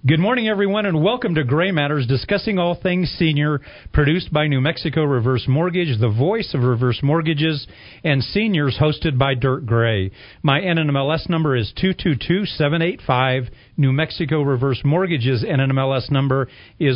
Good morning, everyone, and welcome to Gray Matters, discussing all things senior, produced by New Mexico Reverse Mortgage, the voice of reverse mortgages and seniors, hosted by Dirk Gray. My NMLS number is 222785. New Mexico Reverse Mortgage's NMLS number is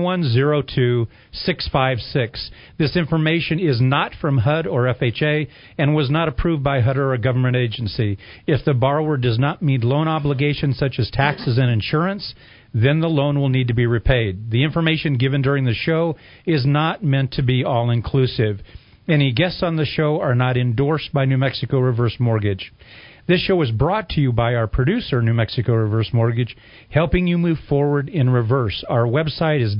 1102656. This information is not from HUD or FHA and was not approved by HUD or a government agency. If the borrower does not meet loan obligations such as taxes and insurance, then the loan will need to be repaid. The information given during the show is not meant to be all-inclusive. Any guests on the show are not endorsed by New Mexico Reverse Mortgage. This show is brought to you by our producer, New Mexico Reverse Mortgage, helping you move forward in reverse. Our website is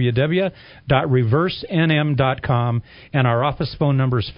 www.reversenm.com, and our office phone number is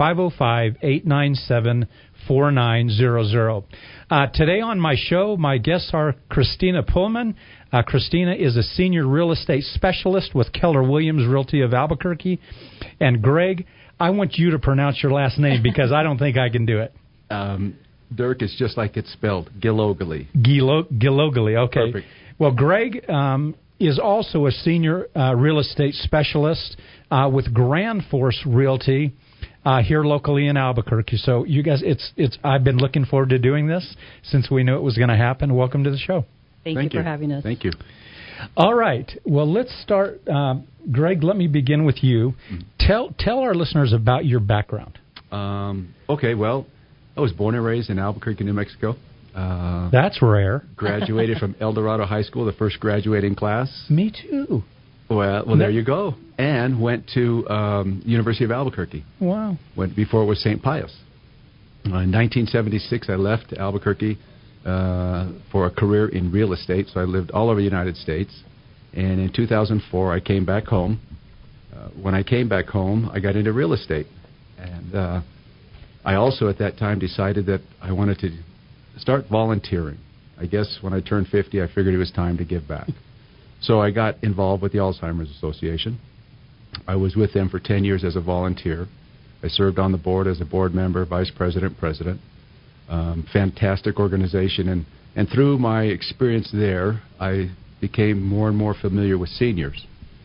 505-897-4900. Today on my show, my guests are Christina Pullman. Christina is a senior real estate specialist with Keller Williams Realty of Albuquerque. And Greg, I want you to pronounce your last name because I don't think I can do it. Dirk is just like it's spelled, Gilogally. Gilogally, okay. Perfect. Well, Greg is also a senior real estate specialist with Grand Force Realty here locally in Albuquerque. So you guys, I've been looking forward to doing this since we knew it was going to happen. Welcome to the show. Thank you for having us. Thank you. All right. Well, let's start. Greg, let me begin with you. Tell our listeners about your background. Okay, well, I was born and raised in Albuquerque, New Mexico. That's rare. Graduated from El Dorado High School, the first graduating class. Me too. Well, there you go. And went to University of Albuquerque. Wow. Went before it was St. Pius. In 1976, I left Albuquerque for a career in real estate, so I lived all over the United States. And in 2004, I came back home. When I came back home, I got into real estate. And I also, at that time, decided that I wanted to start volunteering. I guess when I turned 50, I figured it was time to give back. So I got involved with the Alzheimer's Association. I was with them for 10 years as a volunteer. I served on the board as a board member, vice president, president. Fantastic organization. And through my experience there, I became more and more familiar with seniors.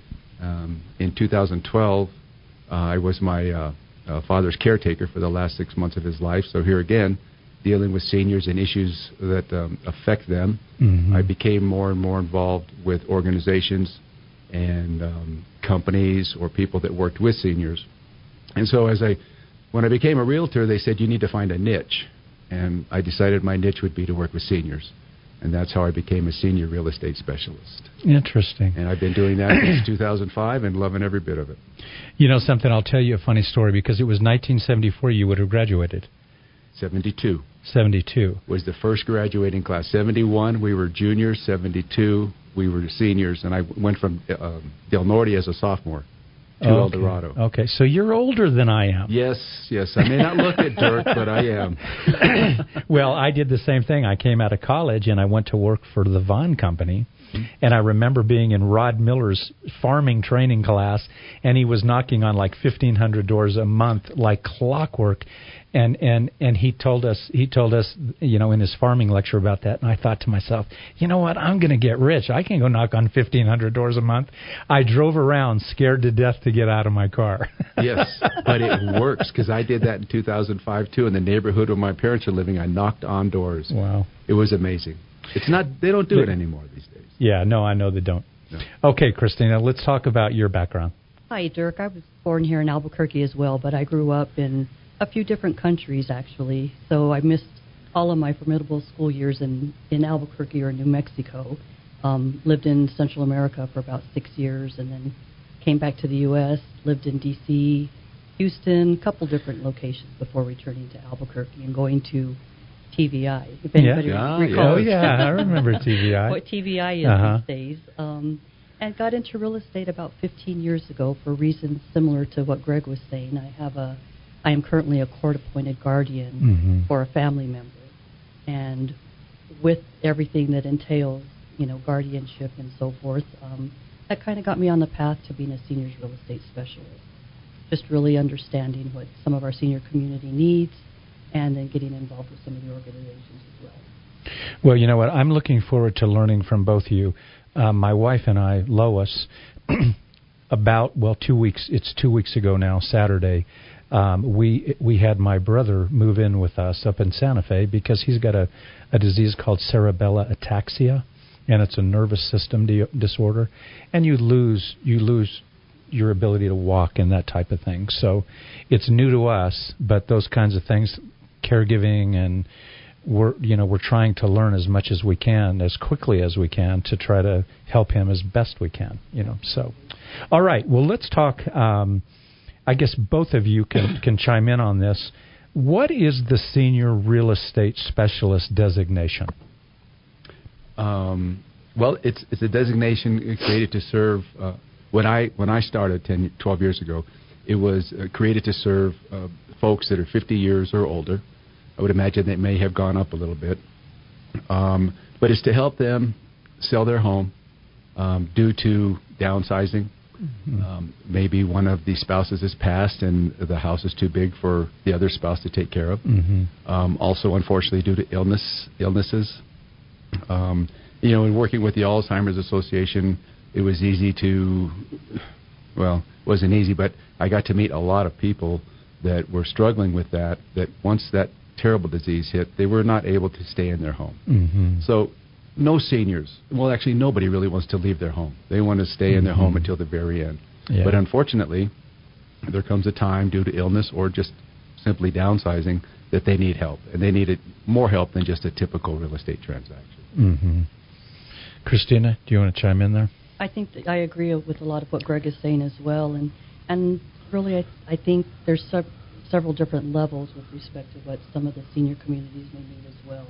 In 2012, I was my father's caretaker for the last 6 months of his life. So here again, dealing with seniors and issues that affect them, I became more and more involved with organizations and companies or people that worked with seniors. And so when I became a realtor, they said, you need to find a niche. And I decided my niche would be to work with seniors. And that's how I became a senior real estate specialist. Interesting. And I've been doing that since 2005 and loving every bit of it. You know something, I'll tell you a funny story, because it was 1974 you would have graduated. 72. 72. Was the first graduating class. 71, we were juniors. 72, we were seniors. And I went from Del Norte as a sophomore to El Dorado. Okay, so you're older than I am. Yes. I may not look it, Dirk, but I am. Well, I did the same thing. I came out of college, and I went to work for the Vaughn Company. And I remember being in Rod Miller's farming training class, and he was knocking on like 1,500 doors a month like clockwork. And he told us, you know, in his farming lecture about that. And I thought to myself, you know what? I'm going to get rich. I can go knock on 1,500 doors a month. I drove around scared to death to get out of my car. Yes, but it works, because I did that in 2005 too. In the neighborhood where my parents are living, I knocked on doors. Wow, it was amazing. It's not. They don't do it anymore these days. Yeah, no, I know they don't. No. Okay, Christina, let's talk about your background. Hi, Dirk. I was born here in Albuquerque as well, but I grew up in a few different countries, actually. So I missed all of my formidable school years in Albuquerque or New Mexico. Lived in Central America for about 6 years, and then came back to the U.S., lived in D.C., Houston, a couple different locations before returning to Albuquerque and going to TVI, if anybody recalls. Oh, yeah, I remember TVI. What TVI is these days. And got into real estate about 15 years ago for reasons similar to what Greg was saying. I am currently a court-appointed guardian for a family member. And with everything that entails, you know, guardianship and so forth, that kind of got me on the path to being a seniors real estate specialist. Just really understanding what some of our senior community needs, and then getting involved with some of the organizations as well. Well, you know what? I'm looking forward to learning from both of you. my wife and I, Lois, about 2 weeks. It's 2 weeks ago now, Saturday. We had my brother move in with us up in Santa Fe because he's got a disease called cerebellar ataxia, and it's a nervous system disorder, and you lose your ability to walk and that type of thing. So it's new to us, but those kinds of things, caregiving, and we're trying to learn as much as we can, as quickly as we can, to try to help him as best we can. So, all right. Well, let's talk. I guess both of you can chime in on this. What is the senior real estate specialist designation? Well, it's a designation created to serve. When I started 12 years ago, it was created to serve folks that are 50 years or older. I would imagine they may have gone up a little bit. But it's to help them sell their home due to downsizing. Mm-hmm. Maybe one of the spouses has passed and the house is too big for the other spouse to take care of. Mm-hmm. Also, unfortunately, due to illnesses. In working with the Alzheimer's Association, it was wasn't easy, but I got to meet a lot of people that were struggling with that once that terrible disease hit, they were not able to stay in their home. Mm-hmm. So no seniors, actually nobody really wants to leave their home. They want to stay in their home until the very end. Yeah. But unfortunately, there comes a time due to illness or just simply downsizing that they need help. And they needed more help than just a typical real estate transaction. Mm-hmm. Christina, do you want to chime in there? I think that I agree with a lot of what Greg is saying as well, and really I think there's several different levels with respect to what some of the senior communities may need as well.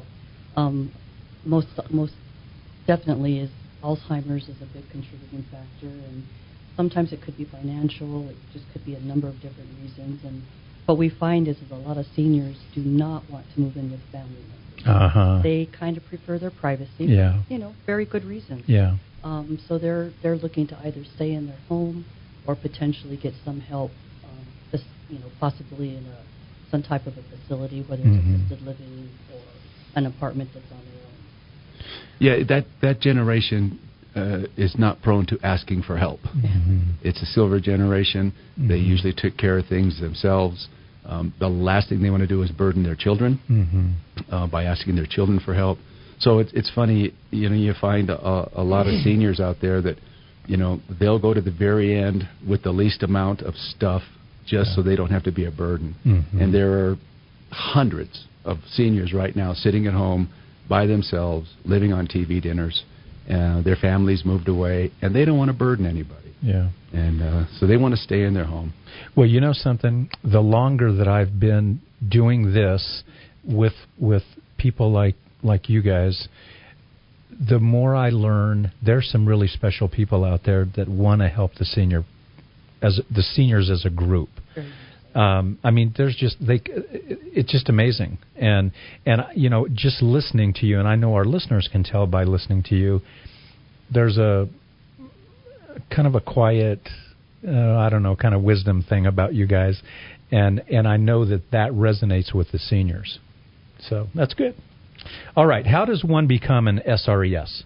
Most definitely is Alzheimer's is a big contributing factor, and sometimes it could be financial, it just could be a number of different reasons. And what we find is that a lot of seniors do not want to move in with family members. Uh-huh. They kind of prefer their privacy. Yeah. Very good reasons. Yeah. So they're looking to either stay in their home or potentially get some help, possibly in some type of a facility, whether it's assisted living or an apartment that's on their own. Yeah, that generation is not prone to asking for help. Mm-hmm. It's a silver generation. Mm-hmm. They usually took care of things themselves. The last thing they want to do is burden their children by asking their children for help. So it's funny, you find a lot of seniors out there that, they'll go to the very end with the least amount of stuff just so they don't have to be a burden. Mm-hmm. And there are hundreds of seniors right now sitting at home by themselves, living on TV dinners. Their families moved away, and they don't want to burden anybody. Yeah. And so they want to stay in their home. Well, you know something? The longer that I've been doing this with people like you guys, the more I learn. There's some really special people out there that want to help the seniors as a group. There's just it's just amazing, and just listening to you, and I know our listeners can tell by listening to you. There's a kind of a quiet, kind of wisdom thing about you guys, and I know that resonates with the seniors. So that's good. All right, how does one become an SRES?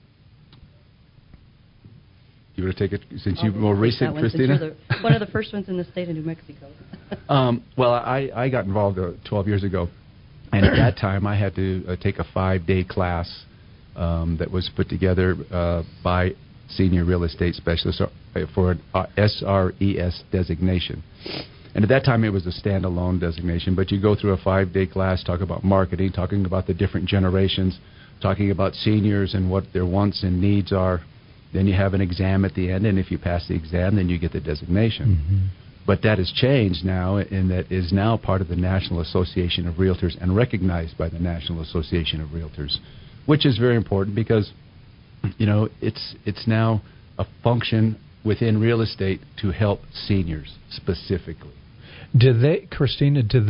You want to take it since you're more recent, Christina? One of the first ones in the state of New Mexico. Well, I got involved 12 years ago, and at that time I had to take a 5-day class that was put together by senior real estate specialists for an SRES designation. And at that time, it was a standalone designation, but you go through a 5-day class, talk about marketing, talking about the different generations, talking about seniors and what their wants and needs are. Then you have an exam at the end, and if you pass the exam, then you get the designation. Mm-hmm. But that has changed now, and that is now part of the National Association of Realtors and recognized by the National Association of Realtors, which is very important because, it's now a function within real estate to help seniors specifically. Christina, do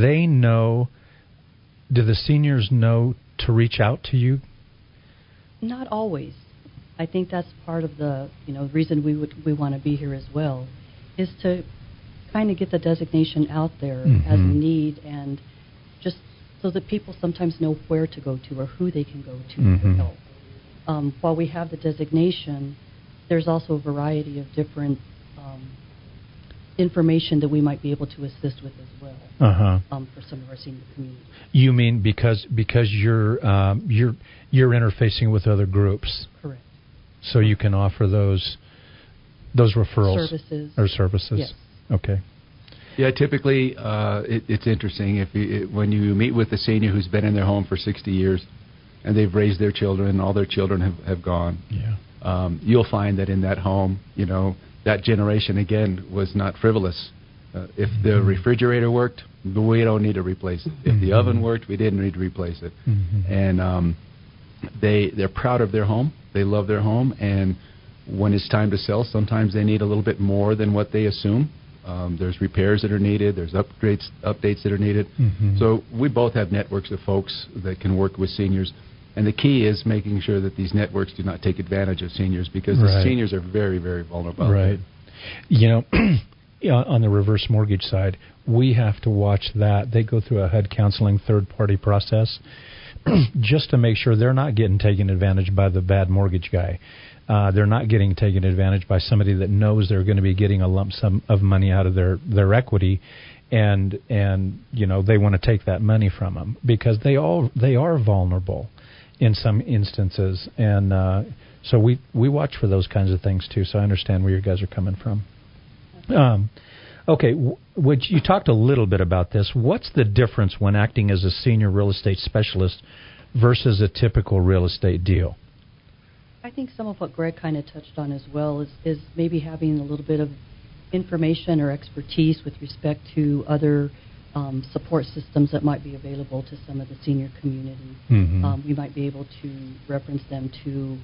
the seniors know to reach out to you? Not always. I think that's part of the reason we want to be here as well, is to kind of get the designation out there as a need, and just so that people sometimes know where to go to or who they can go to for help. while we have the designation, there's also a variety of different information that we might be able to assist with as well for some of our senior community. You mean because you're interfacing with other groups? Correct. So you can offer those referrals services. Yes. Okay. Yeah, typically it's interesting when you meet with a senior who's been in their home for 60 years and they've raised their children, all their children have gone. Yeah. You'll find that in that home, that generation again was not frivolous. If the refrigerator worked, we don't need to replace it. If the oven worked, we didn't need to replace it. And they're proud of their home. They love their home, and when it's time to sell, sometimes they need a little bit more than what they assume. There's repairs that are needed. There's updates that are needed. So we both have networks of folks that can work with seniors. And the key is making sure that these networks do not take advantage of seniors, because the seniors are very, very vulnerable. Right. On the reverse mortgage side, we have to watch that. They go through a HUD counseling third-party process just to make sure they're not getting taken advantage by the bad mortgage guy. They're not getting taken advantage by somebody that knows they're going to be getting a lump sum of money out of their equity, and they want to take that money from them, because they are vulnerable in some instances, and so we watch for those kinds of things too. So I understand where you guys are coming from. Okay, you talked a little bit about this. What's the difference when acting as a senior real estate specialist versus a typical real estate deal? I think some of what Greg kind of touched on as well is maybe having a little bit of information or expertise with respect to other support systems that might be available to some of the senior community. You might be able to reference them to,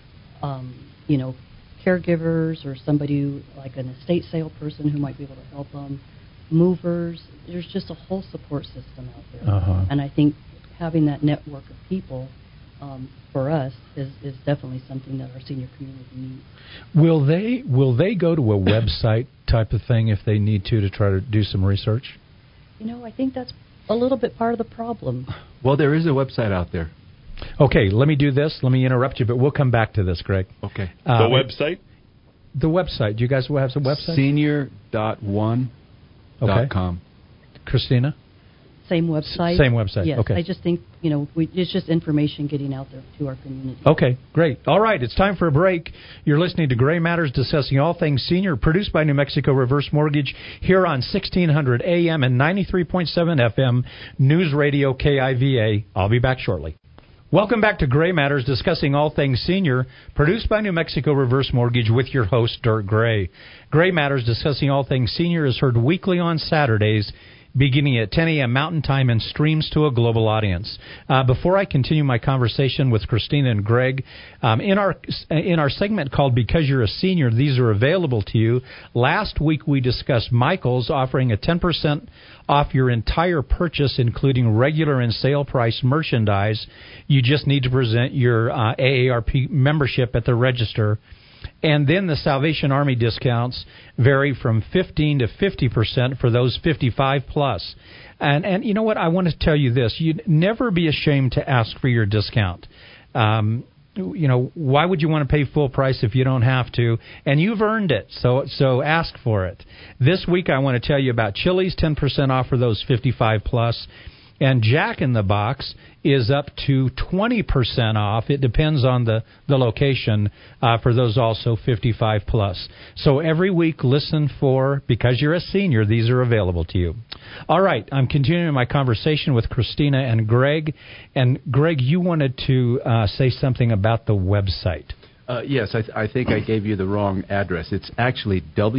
caregivers, or somebody like an estate sale person who might be able to help them, movers. There's just a whole support system out there. And I think having that network of people for us is definitely something that our senior community needs. Will they go to a website type of thing if they need to try to do some research? I think that's a little bit part of the problem. Well, there is a website out there. Okay, let me do this. Let me interrupt you, but we'll come back to this, Greg. Okay. The website? The website. Do you guys have some website? Senior.one.com. Okay. Christina? Same website. Same website. Yes. Okay. I just think, it's just information getting out there to our community. Okay, great. All right, it's time for a break. You're listening to Gray Matters, discussing all things senior, produced by New Mexico Reverse Mortgage, here on 1600 AM and 93.7 FM, News Radio KIVA. I'll be back shortly. Welcome back to Gray Matters, discussing all things senior, produced by New Mexico Reverse Mortgage, with your host, Dirk Gray. Gray Matters, discussing all things senior, is heard weekly on Saturdays, beginning at 10 a.m. Mountain Time, and streams to a global audience. Before I continue my conversation with Christina and Greg, in our segment called Because You're a Senior, these are available to you. Last week we discussed Michael's offering a 10% off your entire purchase, including regular and sale price merchandise. You just need to present your AARP membership at the register. And then the Salvation Army discounts vary from 15 to 50% for those 55 plus. And you know what? I want to tell you this. You'd never be ashamed to ask for your discount. Why would you want to pay full price if you don't have to? And you've earned it, so ask for it. This week I want to tell you about Chili's, 10% off for those 55 plus. And Jack in the Box is up to 20% off. It depends on the location for those also 55 plus. So every week, listen for Because You're a Senior. These are available to you. All right, I'm continuing my conversation with Christina and Greg. And Greg, you wanted to say something about the website. Yes, I think I gave you the wrong address. It's actually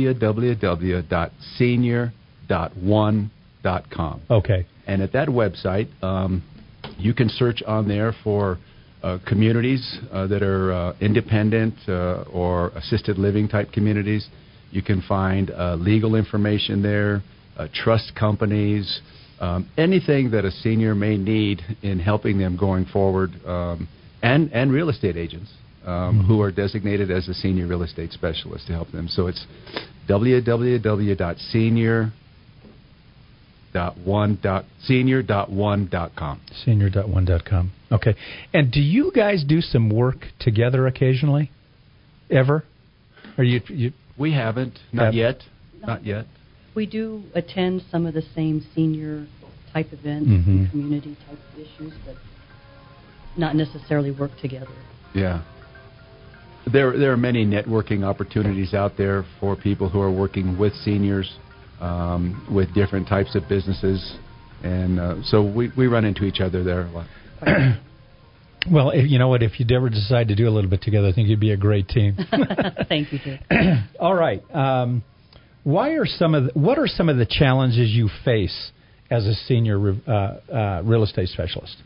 www.senior.one.com. Okay. And at that website, you can search on there for communities that are independent or assisted living type communities. You can find legal information there, trust companies, anything that a senior may need in helping them going forward, and real estate agents who are designated as a senior real estate specialist to help them. So it's www.senior.one.com. senior.one.com. Senior.one.com. Okay. And do you guys do some work together occasionally? Ever? Or you We haven't. Not yet. Not yet. We do attend some of the same senior type events and community type issues, but not necessarily work together. Yeah. There are many networking opportunities out there for people who are working with seniors, with different types of businesses, and so we run into each other there a lot. Well, you know what? If you'd ever decide to do a little bit together, I think you'd be a great team. Thank you, Dick. All right. What are some of the challenges you face as a senior real estate specialist?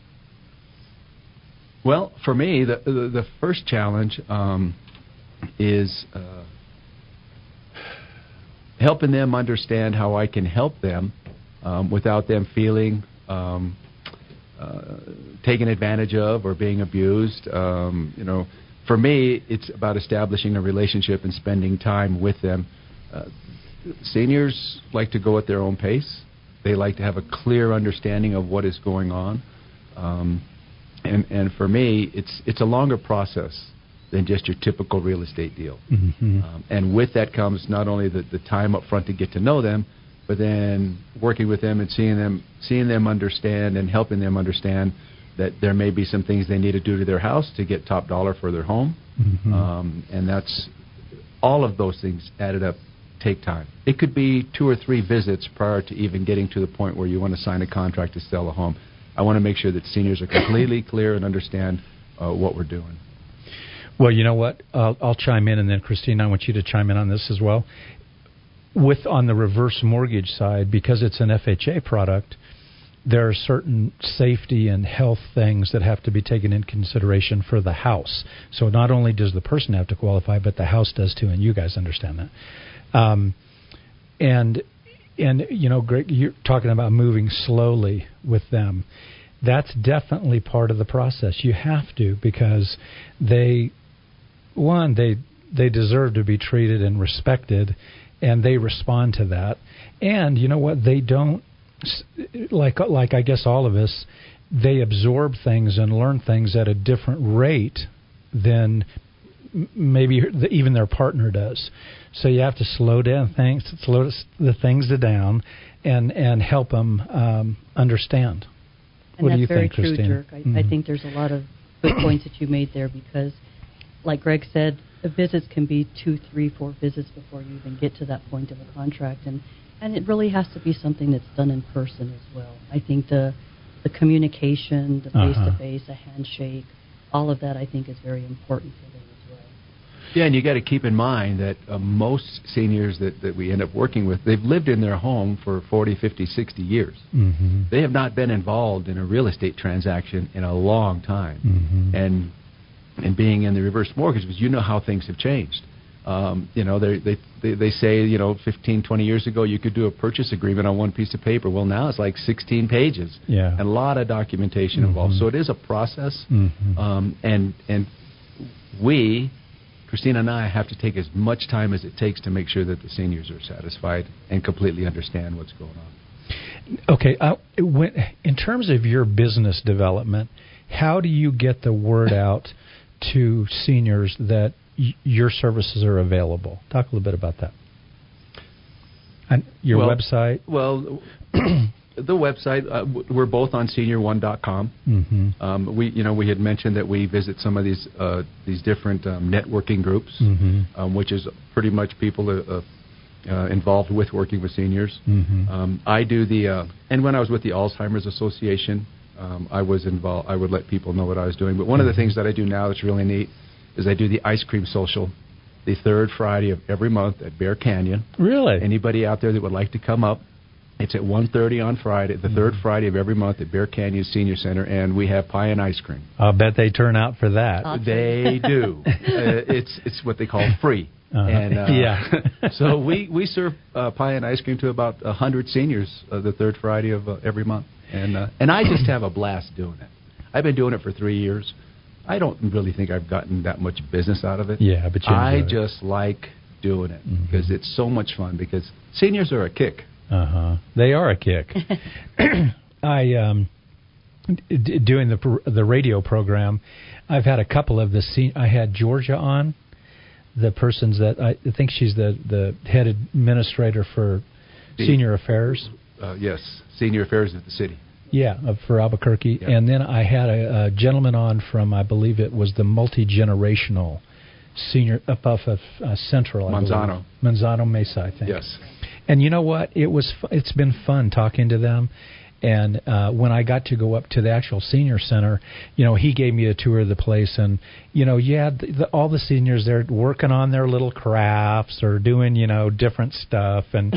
Well, for me, the first challenge is helping them understand how I can help them without them feeling taken advantage of or being abused. For me, it's about establishing a relationship and spending time with them. Seniors like to go at their own pace. They like to have a clear understanding of what is going on. And for me, it's a longer process than just your typical real estate deal. And with that comes not only the time up front to get to know them, but then working with them and seeing them understand and helping them understand that there may be some things they need to do to their house to get top dollar for their home. And that's all of those things added up take time. It could be 2 or 3 visits prior to even getting to the point where you want to sign a contract to sell a home. I want to make sure that seniors are completely clear and understand what we're doing. Well, you know what? I'll chime in, and then, Christine, I want you to chime in on this as well. On the reverse mortgage side, because it's an FHA product, there are certain safety and health things that have to be taken into consideration for the house. So not only does the person have to qualify, but the house does too, and you guys understand that. And Greg, you're talking about moving slowly with them. That's definitely part of the process. You have to, because they deserve to be treated and respected, and they respond to that. And you know what? They don't, like I guess all of us, they absorb things and learn things at a different rate than maybe even their partner does. So you have to slow the things down and help them understand. And what do you That's think, very Christine? true, Dirk. I think there's a lot of good points that you made there, because, like Greg said, the visits can be 2, 3, 4 visits before you even get to that point of a contract, and it really has to be something that's done in person as well. I think the communication, the face-to-face, a handshake, all of that I think is very important for them as well. Yeah, and you got to keep in mind that most seniors that we end up working with, they've lived in their home for 40, 50, 60 years. They have not been involved in a real estate transaction in a long time. And being in the reverse mortgage, because you know how things have changed. They say, 15, 20 years ago you could do a purchase agreement on one piece of paper. Well, now it's like 16 pages. Yeah. And a lot of documentation involved. So it is a process. And we, Christina and I, have to take as much time as it takes to make sure that the seniors are satisfied and completely understand what's going on. Okay. In terms of your business development, how do you get the word out to seniors that your services are available? Talk a little bit about that. And your website? Well, the website, we're both on senior1.com. We had mentioned that we visit some of these different networking groups, which is pretty much people involved with working with seniors. I do and when I was with the Alzheimer's Association, I was involved. I would let people know what I was doing. But one of the things that I do now that's really neat is I do the ice cream social the 3rd Friday of every month at Bear Canyon. Really? Anybody out there that would like to come up, it's at 1:30 on Friday, the 3rd Friday of every month at Bear Canyon Senior Center, and we have pie and ice cream. I'll bet they turn out for that. Awesome. They do. It's what they call free. And so we serve pie and ice cream to about 100 seniors the 3rd Friday of every month. And I just have a blast doing it. I've been doing it for 3 years. I don't really think I've gotten that much business out of it. Yeah, but you enjoy I just like doing it because it's so much fun, because seniors are a kick. They are a kick. I doing the radio program, I've had a couple of I had Georgia on, the persons that I think she's the head administrator for senior affairs. Yes, senior affairs of the city. Yeah, for Albuquerque. Yep. And then I had a gentleman on from, I believe it was the multi-generational senior up off of Central. Manzano Mesa, I think. Yes. And you know what? It's been fun talking to them. And when I got to go up to the actual senior center, he gave me a tour of the place. And, all the seniors, they're working on their little crafts or doing, different stuff. And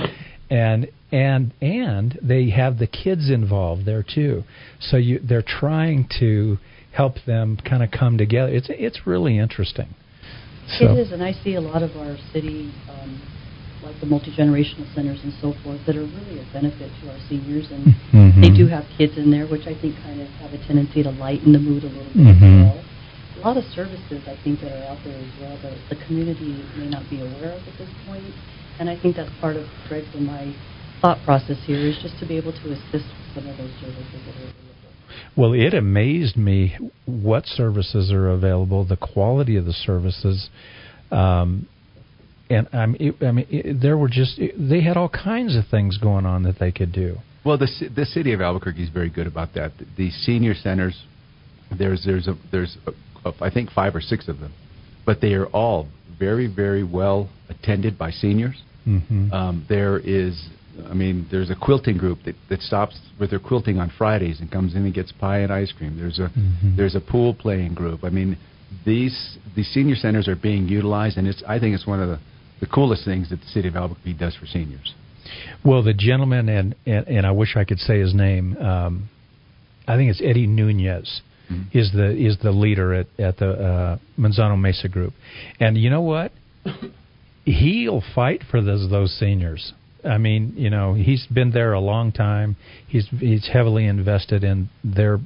they have the kids involved there, too. So they're trying to help them kind of come together. It's really interesting. So. It is, and I see a lot of our city, like the multi-generational centers and so forth, that are really a benefit to our seniors, and they do have kids in there, which I think kind of have a tendency to lighten the mood a little bit as well. A lot of services, I think, that are out there as well that the community may not be aware of at this point, and I think that's part of Greg's and my thought process here, is just to be able to assist with some of those services that are available. Well, it amazed me what services are available, the quality of the services. And they had all kinds of things going on that they could do. Well, the city of Albuquerque is very good about that. The senior centers, there's I think 5 or 6 of them, but they are all very, very well attended by seniors. There's a quilting group that stops with their quilting on Fridays and comes in and gets pie and ice cream. There's a pool playing group. I mean, the senior centers are being utilized, and I think it's one of the coolest things that the city of Albuquerque does for seniors. Well, the gentleman, and I wish I could say his name, I think it's Eddie Nunez, is the leader at the Manzano Mesa group. And you know what? He'll fight for those seniors. I mean, he's been there a long time. He's heavily invested in their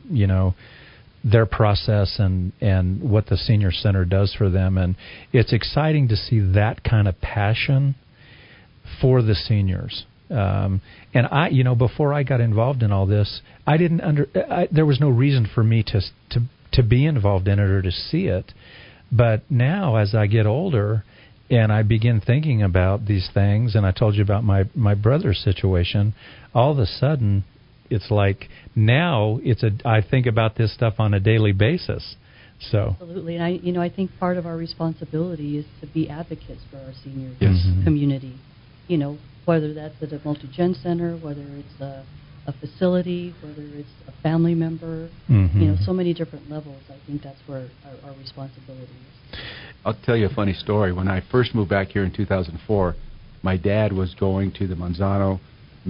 process and what the senior center does for them, and it's exciting to see that kind of passion for the seniors. And I, before I got involved in all this, there was no reason for me to be involved in it or to see it. But now, as I get older, and I begin thinking about these things, and I told you about my brother's situation, all of a sudden, it's like now I think about this stuff on a daily basis. So absolutely, and I think part of our responsibility is to be advocates for our senior community. Whether that's at a multi-gen center, whether it's a facility, whether it's a family member, so many different levels. I think that's where our responsibility is. I'll tell you a funny story. When I first moved back here in 2004, my dad was going to the Manzano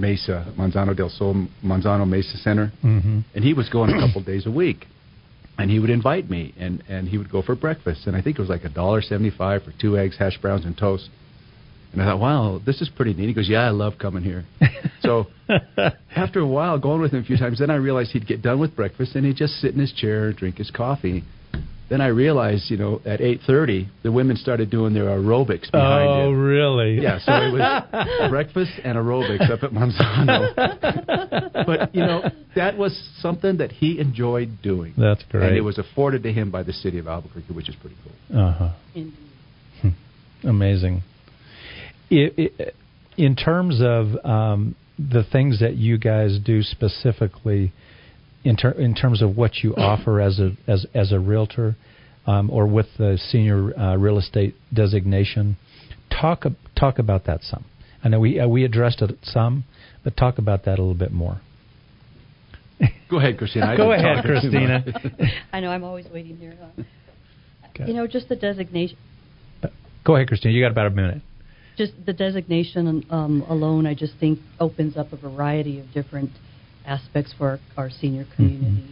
del Sol Manzano Mesa Center, and he was going a couple days a week, and he would invite me, and he would go for breakfast, and I think it was like $1.75 for 2 eggs, hash browns, and toast. And I thought, wow, this is pretty neat. He goes, yeah, I love coming here. So after a while, going with him a few times, then I realized he'd get done with breakfast, and he'd just sit in his chair and drink his coffee. Then I realized, at 8:30, the women started doing their aerobics behind him. Oh, really? Yeah, so it was breakfast and aerobics up at Manzano. But, that was something that he enjoyed doing. That's great. And it was afforded to him by the city of Albuquerque, which is pretty cool. Indeed. Amazing. In terms of the things that you guys do specifically, in terms of what you offer as a realtor, or with the senior real estate designation, talk about that some. I know we addressed it some, but talk about that a little bit more. Go ahead, Christina. Go ahead, Christina. I know I'm always waiting here. Okay. Just the designation. Go ahead, Christina. You got about a minute. Just the designation alone, I just think opens up a variety of different aspects for our senior community.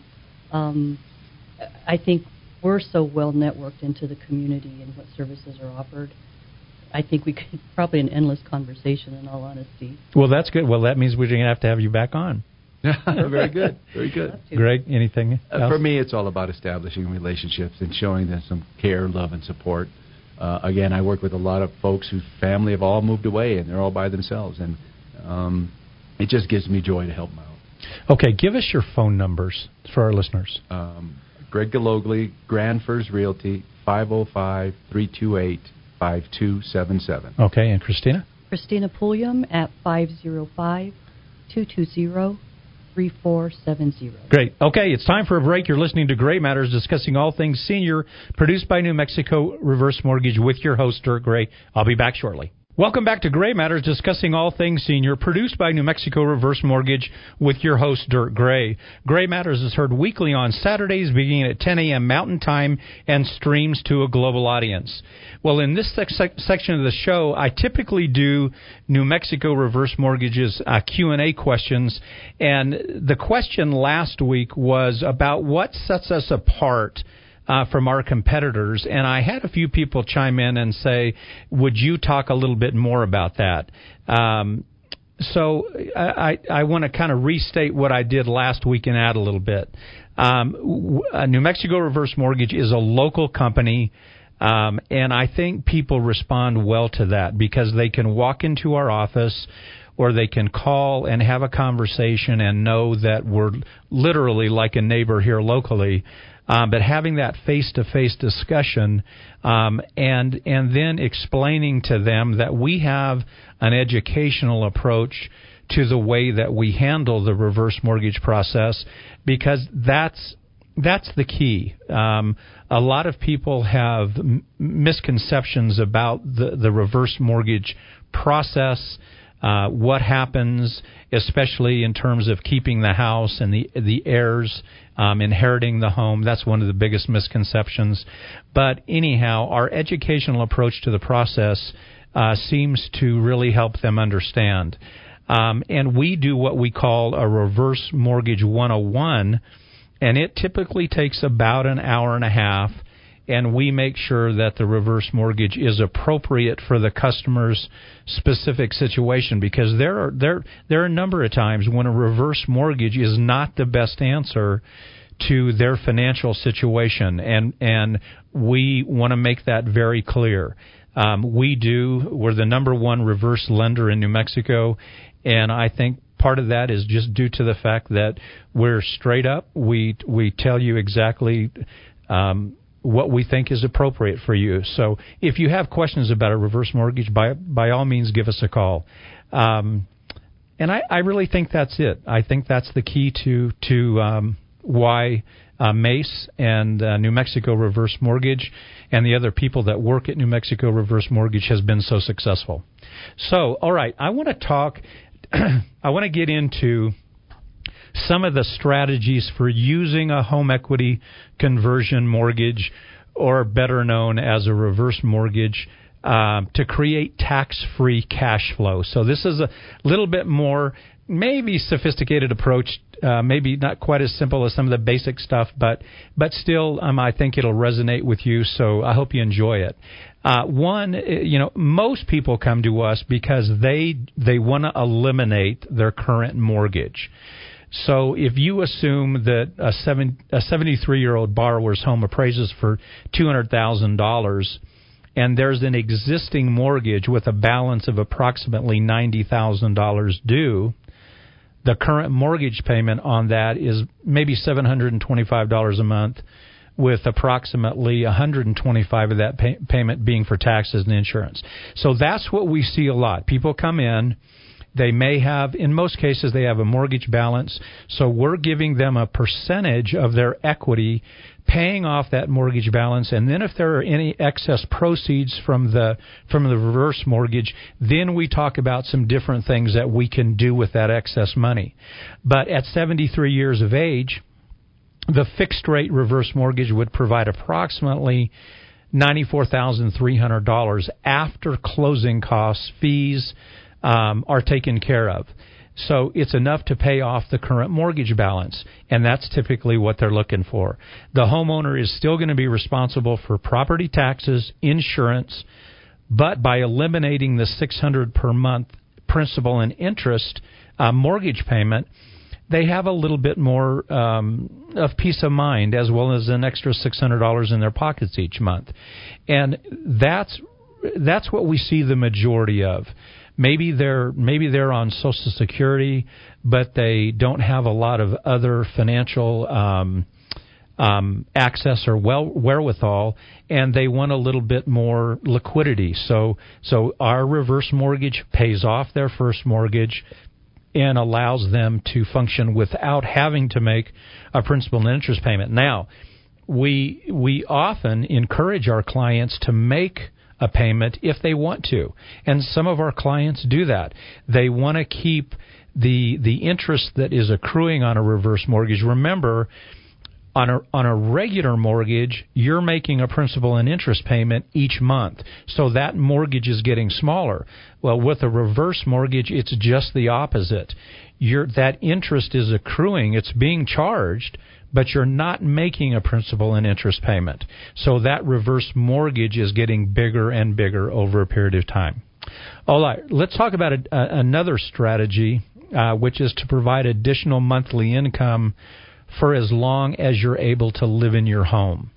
I think we're so well networked into the community and what services are offered. I think we could probably an endless conversation, in all honesty. Well, that's good. Well, that means we're going to have you back on. Very good. Very good. Greg, anything else? For me, it's all about establishing relationships and showing them some care, love, and support. Again, I work with a lot of folks whose family have all moved away, and they're all by themselves. And it just gives me joy to help them out. Okay, give us your phone numbers for our listeners. Greg Galogli, Grand First Realty, 505-328-5277. Okay, and Christina? Christina Pulliam at 505-220-3470. Great. Okay, it's time for a break. You're listening to Gray Matters, discussing all things senior, produced by New Mexico Reverse Mortgage with your host, Dirk Gray. I'll be back shortly. Welcome back to Gray Matters, discussing all things senior, produced by New Mexico Reverse Mortgage with your host, Dirk Gray. Gray Matters is heard weekly on Saturdays beginning at 10 a.m. Mountain Time and streams to a global audience. Well, in this section of the show, I typically do New Mexico Reverse Mortgage's Q&A questions, and the question last week was about what sets us apart from our competitors, and I had a few people chime in and say, would you talk a little bit more about that? So I want to kind of restate what I did last week and add a little bit. New Mexico Reverse Mortgage is a local company, and I think people respond well to that because they can walk into our office or they can call and have a conversation and know that we're literally like a neighbor here locally. But having that face-to-face discussion and then explaining to them that we have an educational approach to the way that we handle the reverse mortgage process, because that's the key. A lot of people have misconceptions about the reverse mortgage process. What happens, especially in terms of keeping the house and the heirs inheriting the home. That's one of the biggest misconceptions. But anyhow, our educational approach to the process seems to really help them understand. And we do what we call a Reverse Mortgage 101, and it typically takes about an hour and a half, and we make sure that the reverse mortgage is appropriate for the customer's specific situation, because there are a number of times when a reverse mortgage is not the best answer to their financial situation, and we want to make that very clear. We're the number one reverse lender in New Mexico, and I think part of that is just due to the fact that we're straight up. We tell you exactly what we think is appropriate for you. So if you have questions about a reverse mortgage, by all means, give us a call. And I really think that's it. I think that's the key to why Mace and New Mexico Reverse Mortgage and the other people that work at New Mexico Reverse Mortgage has been so successful. So, all right, I want to get into some of the strategies for using a home equity conversion mortgage, or better known as a reverse mortgage, to create tax-free cash flow. So this is a little bit more maybe sophisticated approach, maybe not quite as simple as some of the basic stuff, but still I think it'll resonate with you, so I hope you enjoy it. Most people come to us because they want to eliminate their current mortgage. So if you assume that a 73-year-old borrower's home appraises for $200,000 and there's an existing mortgage with a balance of approximately $90,000 due, the current mortgage payment on that is maybe $725 a month, with approximately $125 of that payment being for taxes and insurance. So that's what we see a lot. People come in. They may have, in most cases, they have a mortgage balance, so we're giving them a percentage of their equity, paying off that mortgage balance, and then if there are any excess proceeds from the reverse mortgage, then we talk about some different things that we can do with that excess money. But at 73 years of age, the fixed-rate reverse mortgage would provide approximately $94,300 after closing costs, fees, are taken care of. So it's enough to pay off the current mortgage balance, and that's typically what they're looking for. The homeowner is still going to be responsible for property taxes, insurance, but by eliminating the $600 per month principal and interest mortgage payment, they have a little bit more of peace of mind, as well as an extra $600 in their pockets each month. And that's what we see the majority of. maybe they're on Social Security, but they don't have a lot of other financial access or wherewithal, and they want a little bit more liquidity. So our reverse mortgage pays off their first mortgage and allows them to function without having to make a principal and interest payment. Now, we often encourage our clients to make a payment if they want to, and some of our clients do that. They want to keep the interest that is accruing on a reverse mortgage. Remember, on a regular mortgage, you're making a principal and interest payment each month, so that mortgage is getting smaller. Well, with a reverse mortgage, it's just the opposite. That interest is accruing, it's being charged, but you're not making a principal and interest payment. So that reverse mortgage is getting bigger and bigger over a period of time. All right, let's talk about another strategy, which is to provide additional monthly income for as long as you're able to live in your home.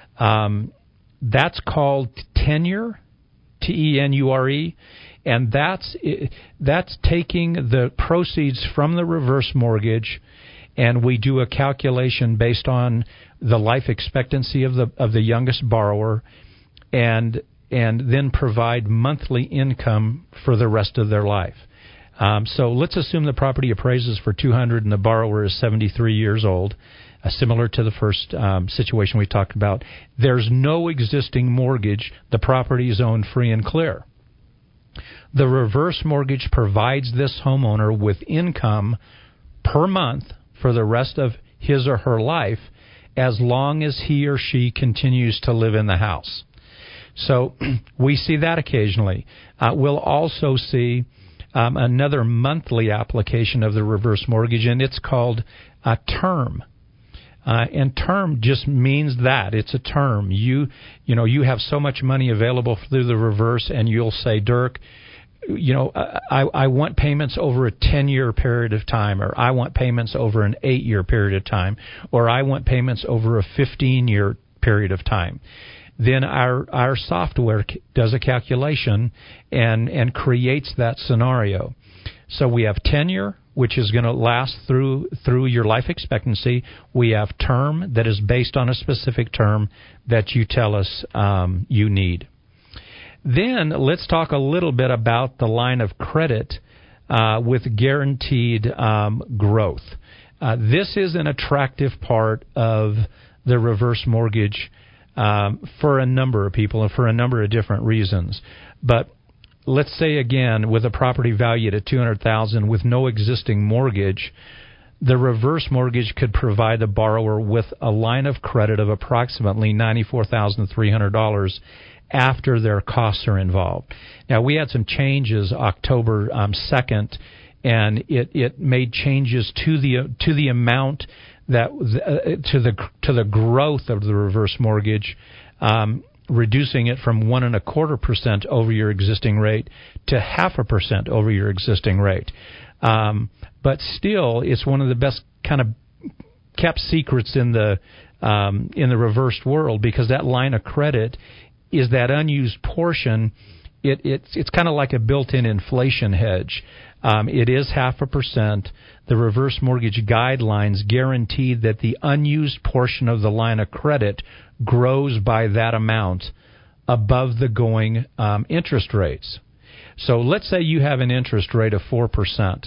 That's called tenure, T-E-N-U-R-E, and that's taking the proceeds from the reverse mortgage, and we do a calculation based on the life expectancy of the youngest borrower, and then provide monthly income for the rest of their life. So let's assume the property appraises for $200 and the borrower is 73 years old, similar to the first situation we talked about. There's no existing mortgage. The property is owned free and clear. The reverse mortgage provides this homeowner with income per month for the rest of his or her life as long as he or she continues to live in the house. So we see that occasionally. We'll also see another monthly application of the reverse mortgage, and it's called a term. And term just means that it's a term. You have so much money available through the reverse, and you'll say, Dirk, I want payments over a 10-year period of time, or I want payments over an 8-year period of time, or I want payments over a 15-year period of time. Then our software does a calculation and creates that scenario. So we have tenure, which is going to last through your life expectancy. We have term that is based on a specific term that you tell us you need. Then let's talk a little bit about the line of credit with guaranteed growth. This is an attractive part of the reverse mortgage for a number of people and for a number of different reasons. But let's say again, with a property valued at $200,000 with no existing mortgage, the reverse mortgage could provide the borrower with a line of credit of approximately $94,300 after their costs are involved. Now, we had some changes October 2nd, and it made changes to the amount that to the growth of the reverse mortgage, reducing it from 1.25% over your existing rate to 0.5% over your existing rate. But still, it's one of the best kind of kept secrets in the reversed world, because that line of credit is that unused portion. It's kind of like a built-in inflation hedge. It is 0.5%. The reverse mortgage guidelines guarantee that the unused portion of the line of credit grows by that amount above the going interest rates. So let's say you have an interest rate of 4%.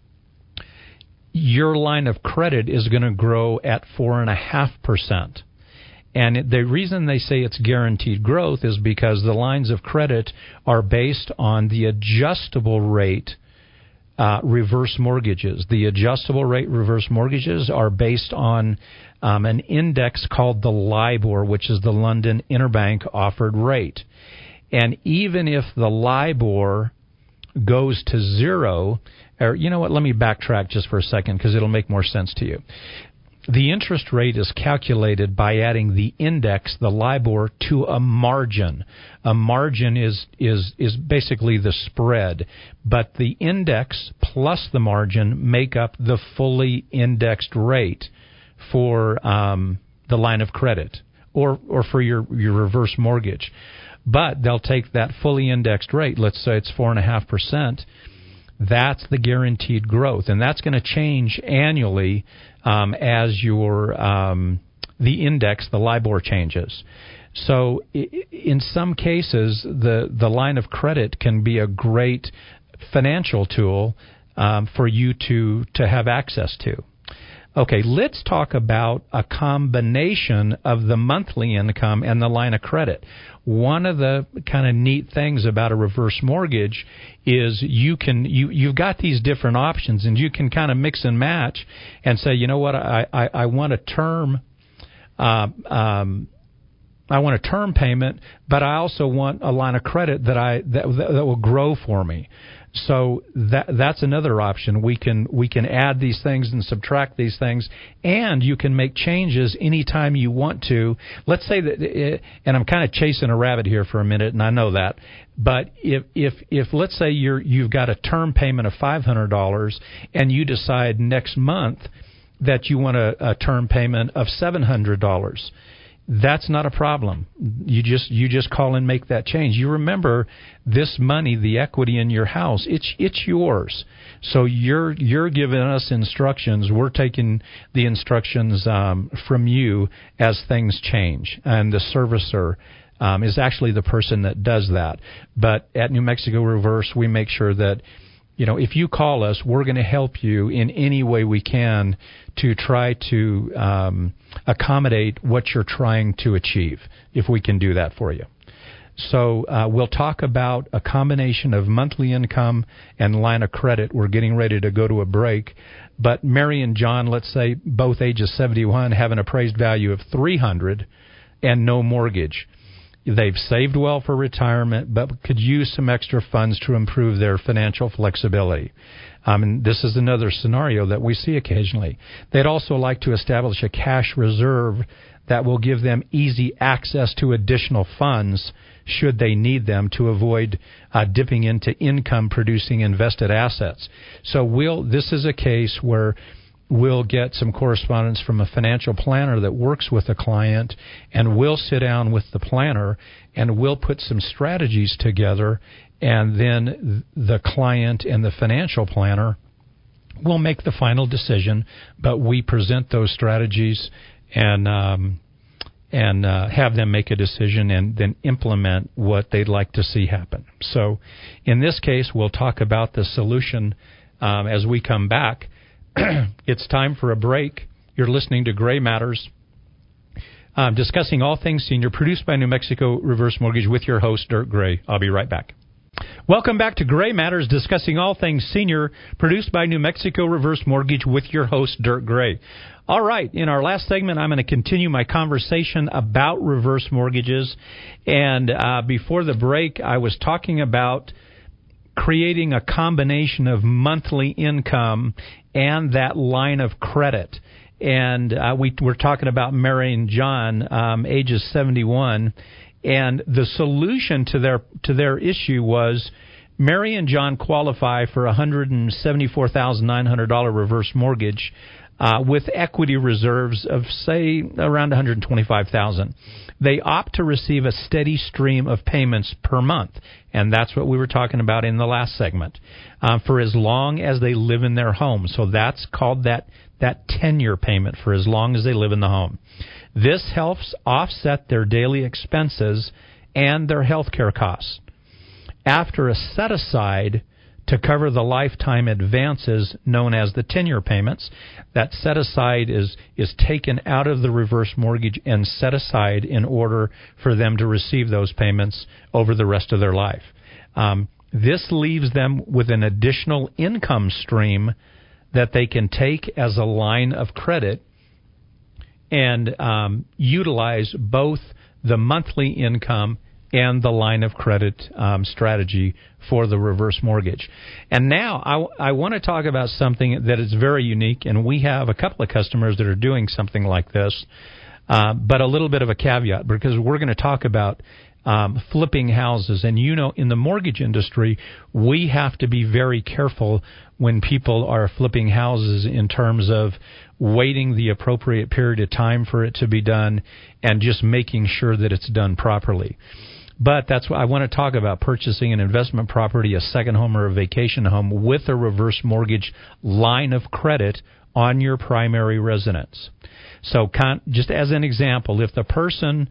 Your line of credit is going to grow at 4.5%. And the reason they say it's guaranteed growth is because the lines of credit are based on the adjustable rate reverse mortgages. The adjustable rate reverse mortgages are based on an index called the LIBOR, which is the London Interbank Offered Rate. And even if the LIBOR goes to zero, or you know what, let me backtrack just for a second because it'll make more sense to you. The interest rate is calculated by adding the index, the LIBOR, to a margin. A margin is basically the spread, but the index plus the margin make up the fully indexed rate for the line of credit or for your reverse mortgage. but they'll take that fully indexed rate. Let's say it's 4.5%. That's the guaranteed growth, and that's going to change annually as your the index, the LIBOR changes. So in some cases, the line of credit can be a great financial tool for you to have access to. Okay, let's talk about a combination of the monthly income and the line of credit. One of the kind of neat things about a reverse mortgage is you've got these different options, and you can kind of mix and match and say, you know what, I want a term. I want a term payment, but I also want a line of credit that will grow for me. So that's another option. We can add these things and subtract these things, and you can make changes anytime you want to. Let's say that, and I'm kind of chasing a rabbit here for a minute, and I know that. But if let's say you've got a term payment of $500, and you decide next month that you want a term payment of $700. That's not a problem. You just call and make that change. You remember this money, the equity in your house, it's yours. So you're giving us instructions. We're taking the instructions from you as things change, and the servicer is actually the person that does that. But at New Mexico Reverse, we make sure that, you know, if you call us, we're going to help you in any way we can to try to accommodate what you're trying to achieve, if we can do that for you. So we'll talk about a combination of monthly income and line of credit. We're getting ready to go to a break. But Mary and John, let's say both ages 71, have an appraised value of $300 and no mortgage. They've saved well for retirement, but could use some extra funds to improve their financial flexibility. And this is another scenario that we see occasionally. They'd also like to establish a cash reserve that will give them easy access to additional funds should they need them, to avoid dipping into income-producing invested assets. So this is a case where we'll get some correspondence from a financial planner that works with a client, and we'll sit down with the planner and we'll put some strategies together, and then the client and the financial planner will make the final decision, but we present those strategies and have them make a decision and then implement what they'd like to see happen. So in this case, we'll talk about the solution as we come back. It's time for a break. You're listening to Gray Matters, discussing all things senior, produced by New Mexico Reverse Mortgage with your host, Dirk Gray. I'll be right back. Welcome back to Gray Matters, discussing all things senior, produced by New Mexico Reverse Mortgage with your host, Dirk Gray. All right, in our last segment, I'm going to continue my conversation about reverse mortgages. And before the break, I was talking about creating a combination of monthly income and that line of credit. And we're talking about Mary and John, ages 71. And the solution to their issue was Mary and John qualify for a $174,900 reverse mortgage with equity reserves of, say, around $125,000. They opt to receive a steady stream of payments per month, and that's what we were talking about in the last segment, for as long as they live in their home. So that's called that tenure payment, for as long as they live in the home. This helps offset their daily expenses and their health care costs. After a set-aside to cover the lifetime advances known as the tenure payments, that set-aside is taken out of the reverse mortgage and set aside in order for them to receive those payments over the rest of their life. This leaves them with an additional income stream that they can take as a line of credit and utilize both the monthly income and the line of credit strategy for the reverse mortgage. And now I want to talk about something that is very unique, and we have a couple of customers that are doing something like this, but a little bit of a caveat, because we're going to talk about flipping houses. And, you know, in the mortgage industry, we have to be very careful when people are flipping houses in terms of waiting the appropriate period of time for it to be done and just making sure that it's done properly. But that's what I want to talk about: purchasing an investment property, a second home, or a vacation home with a reverse mortgage line of credit on your primary residence. So just as an example, if the person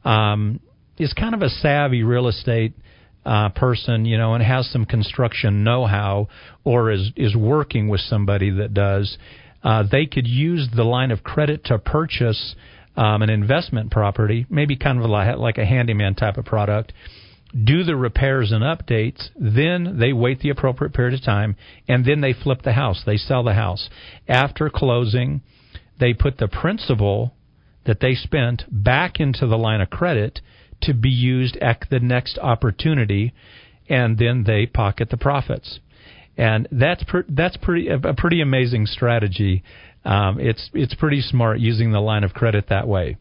is kind of a savvy real estate person, and has some construction know-how, or is working with somebody that does, they could use the line of credit to purchase an investment property, maybe kind of like a handyman type of product, do the repairs and updates, then they wait the appropriate period of time, and then they flip the house. They sell the house. After closing, they put the principal that they spent back into the line of credit to be used at the next opportunity, and then they pocket the profits. And that's a pretty amazing strategy. It's pretty smart using the line of credit that way.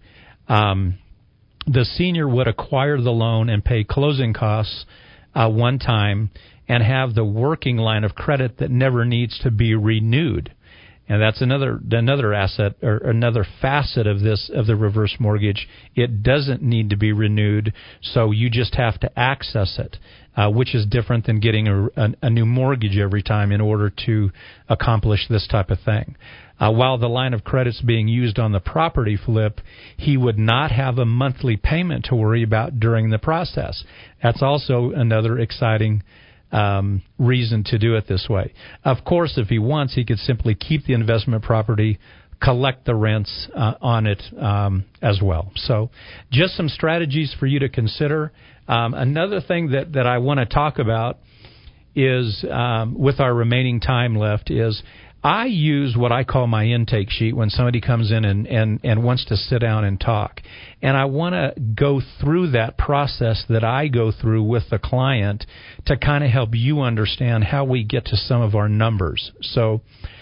The senior would acquire the loan and pay closing costs one time and have the working line of credit that never needs to be renewed. And that's another asset or another facet of the reverse mortgage. It doesn't need to be renewed, so you just have to access it, which is different than getting a new mortgage every time in order to accomplish this type of thing. While the line of credit's being used on the property flip, he would not have a monthly payment to worry about during the process. That's also another exciting reason to do it this way. Of course, if he wants, he could simply keep the investment property, collect the rents on it as well. So just some strategies for you to consider. Another thing that I want to talk about is, with our remaining time left, is I use what I call my intake sheet when somebody comes in and wants to sit down and talk. And I want to go through that process that I go through with the client to kind of help you understand how we get to some of our numbers. So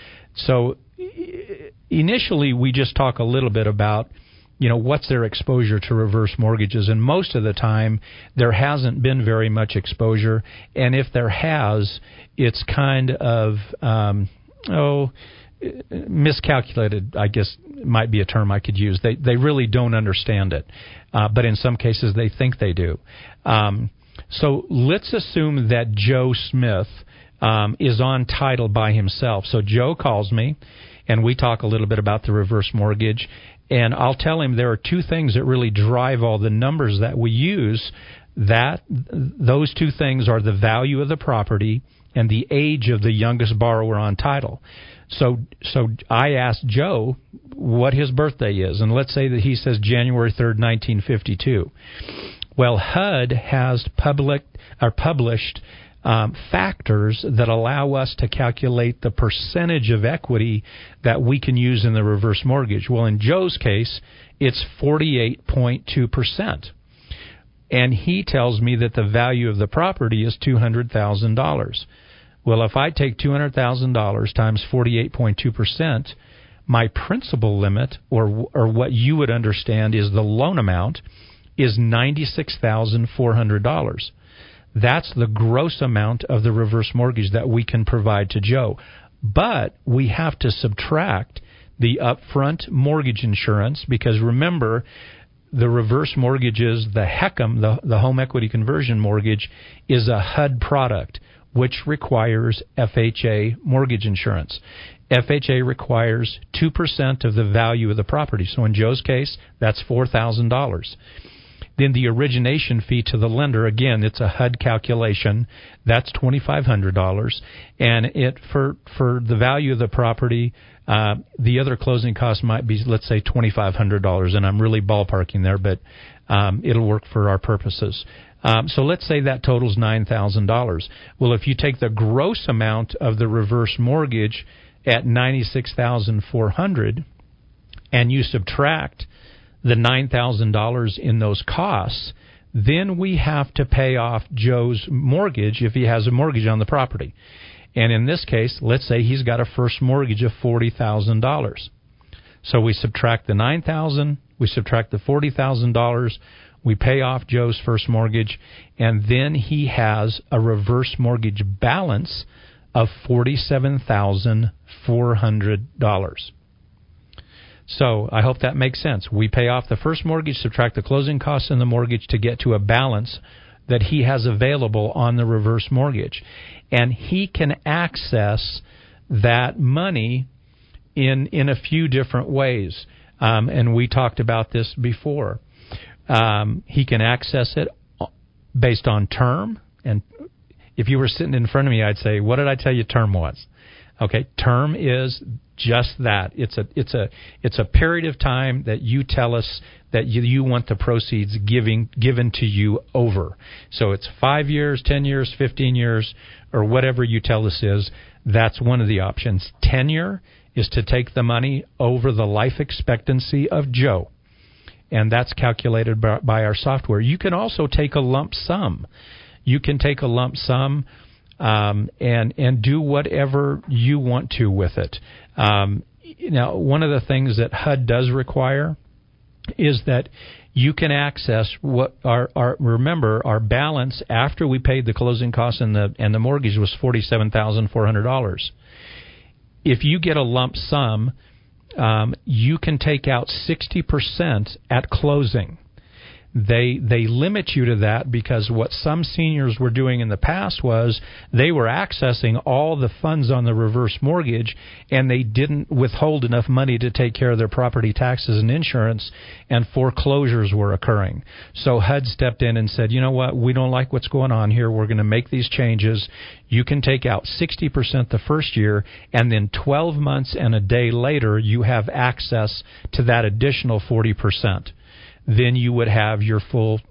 initially we just talk a little bit about, what's their exposure to reverse mortgages. And most of the time there hasn't been very much exposure. And if there has, it's kind of miscalculated, I guess might be a term I could use. They really don't understand it, but in some cases they think they do. So let's assume that Joe Smith is on title by himself. So Joe calls me, and we talk a little bit about the reverse mortgage, and I'll tell him there are two things that really drive all the numbers that we use. Those two things are the value of the property and the age of the youngest borrower on title. So I asked Joe what his birthday is, and let's say that he says January 3rd, 1952. Well, HUD has published factors that allow us to calculate the percentage of equity that we can use in the reverse mortgage. Well, in Joe's case, it's 48.2%. And he tells me that the value of the property is $200,000. Well, if I take $200,000 times 48.2%, my principal limit, or what you would understand is the loan amount, is $96,400. That's the gross amount of the reverse mortgage that we can provide to Joe. But we have to subtract the upfront mortgage insurance, because remember, the reverse mortgages, the HECM, the home equity conversion mortgage, is a HUD product, which requires FHA mortgage insurance. FHA requires 2% of the value of the property. So in Joe's case, that's $4,000. Then the origination fee to the lender, again, it's a HUD calculation, that's $2,500. And for the value of the property, the other closing costs might be, let's say, $2,500, and I'm really ballparking there, but it'll work for our purposes. So let's say that totals $9,000. Well, if you take the gross amount of the reverse mortgage at $96,400 and you subtract the $9,000 in those costs, then we have to pay off Joe's mortgage if he has a mortgage on the property. And in this case, let's say he's got a first mortgage of $40,000. So we subtract the $9,000, we subtract the $40,000, we pay off Joe's first mortgage, and then he has a reverse mortgage balance of $47,400. So I hope that makes sense. We pay off the first mortgage, subtract the closing costs in the mortgage to get to a balance that he has available on the reverse mortgage. And he can access that money in a few different ways. And we talked about this before. He can access it based on term. And if you were sitting in front of me, I'd say, what did I tell you term was? Okay, term is just that. It's a period of time that you tell us that you want the proceeds given to you over. So it's 5 years, 10 years, 15 years, or whatever you tell us is. That's one of the options. Tenure is to take the money over the life expectancy of Joe, and that's calculated by our software. You can also take a lump sum. You can take a lump sum and do whatever you want to with it. Now, one of the things that HUD does require is that you can access what remember our balance after we paid the closing costs and the mortgage was $47,400. If you get a lump sum, you can take out 60% at closing. They limit you to that because what some seniors were doing in the past was they were accessing all the funds on the reverse mortgage and they didn't withhold enough money to take care of their property taxes and insurance, and foreclosures were occurring. So HUD stepped in and said, you know what, we don't like what's going on here. We're going to make these changes. You can take out 60% the first year, and then 12 months and a day later you have access to that additional 40%. Then you would have your full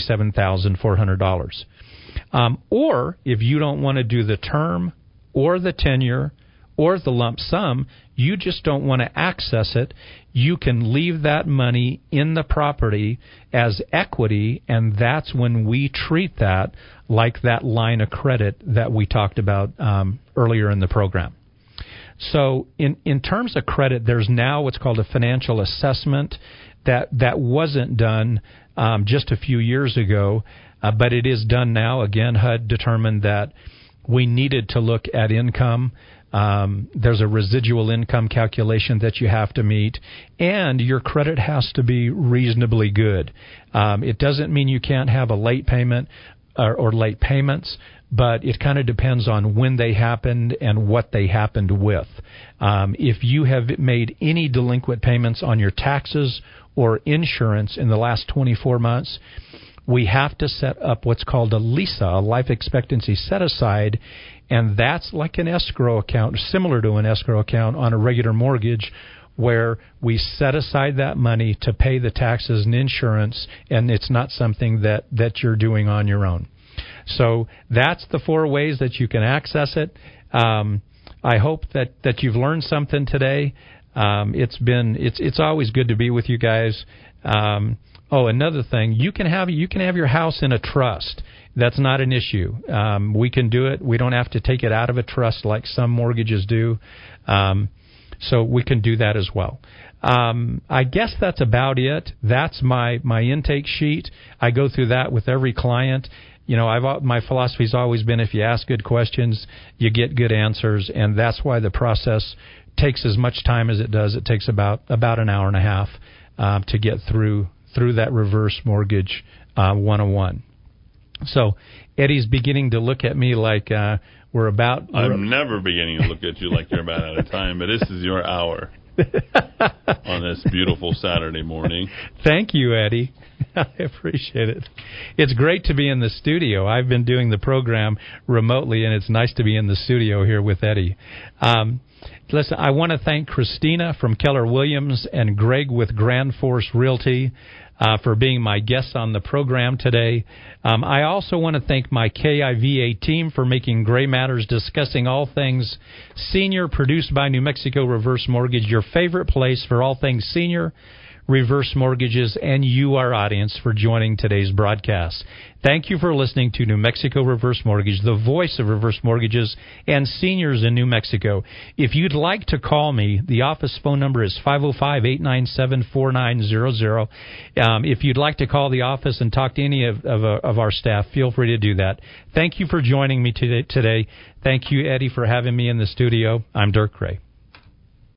$47,400. Or if you don't want to do the term or the tenure or the lump sum, you just don't want to access it, you can leave that money in the property as equity, and that's when we treat that like that line of credit that we talked about earlier in the program. So in terms of credit, there's now what's called a financial assessment. That wasn't done just a few years ago, but it is done now. Again, HUD determined that we needed to look at income. There's a residual income calculation that you have to meet, and your credit has to be reasonably good. It doesn't mean you can't have a late payment or late payments, but it kind of depends on when they happened and what they happened with. If you have made any delinquent payments on your taxes or insurance in the last 24 months, we have to set up what's called a LISA, a life expectancy set-aside, and that's like an escrow account, similar to an escrow account on a regular mortgage, where we set aside that money to pay the taxes and insurance, and it's not something that you're doing on your own. So that's the 4 ways that you can access it. I hope that you've learned something today. It's always good to be with you guys. Another thing, you can have your house in a trust. That's not an issue. We can do it. We don't have to take it out of a trust like some mortgages do. So we can do that as well. I guess that's about it. That's my intake sheet. I go through that with every client. You know, my philosophy's always been if you ask good questions, you get good answers, and that's why the process takes as much time as it does. It takes about an hour and a half to get through that reverse mortgage 101. So Eddie's beginning to look at me like we're about... I'm never beginning to look at you like you're about out of time, but this is your hour on this beautiful Saturday morning. Thank you, Eddie. I appreciate it. It's great to be in the studio. I've been doing the program remotely, and it's nice to be in the studio here with Eddie. Listen, I want to thank Christina from Keller Williams and Greg with Grand Force Realty for being my guests on the program today. I also want to thank my KIVA team for making Gray Matters discussing all things senior, produced by New Mexico Reverse Mortgage, your favorite place for all things senior, reverse mortgages, and you, our audience, for joining today's broadcast. Thank you for listening to New Mexico Reverse Mortgage, the voice of reverse mortgages and seniors in New Mexico. If you'd like to call me, the office phone number is 505-897-4900. If you'd like to call the office and talk to any of our staff, feel free to do that. Thank you for joining me today. Thank you, Eddie, for having me in the studio. I'm Dirk Gray.